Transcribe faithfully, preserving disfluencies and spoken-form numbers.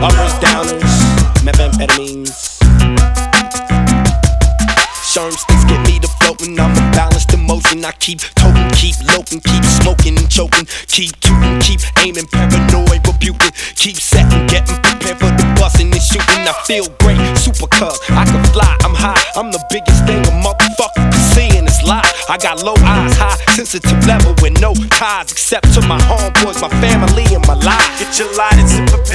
Uppers, downers, methamphetamines. Sherm sticks get me to floating. I'm a balanced emotion. I keep toting, keep loping, keep smoking and choking, keep tooting, keep aiming, paranoid, rebuking, keep setting, getting prepared for the busting and shooting. I feel great, super cuz I can fly, I'm high. I'm the biggest thing a motherfucker can see in his life. I got low eyes, high sensitive level with no ties except to my homeboys, my family, and my life. Get your lighters and prepare